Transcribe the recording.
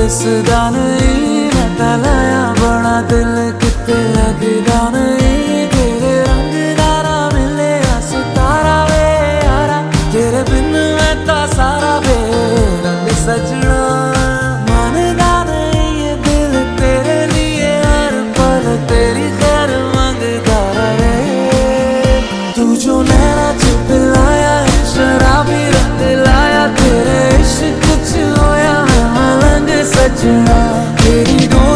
दिसदा नहीं मैं तलाया बड़ा दिल किते लगदा नहीं तेरे रंग दारा मिले सितारा वे यारा तेरे बिन मैं ता सारा वे रंग सजना मानदा नहीं ये दिल तेरे लिए हर पल तेरी खैर मांगदा रहे तू जो नैना च पिलाया है शराबी रंग लाया तेरे इश्क च होया मैं मलंग सजना तेरी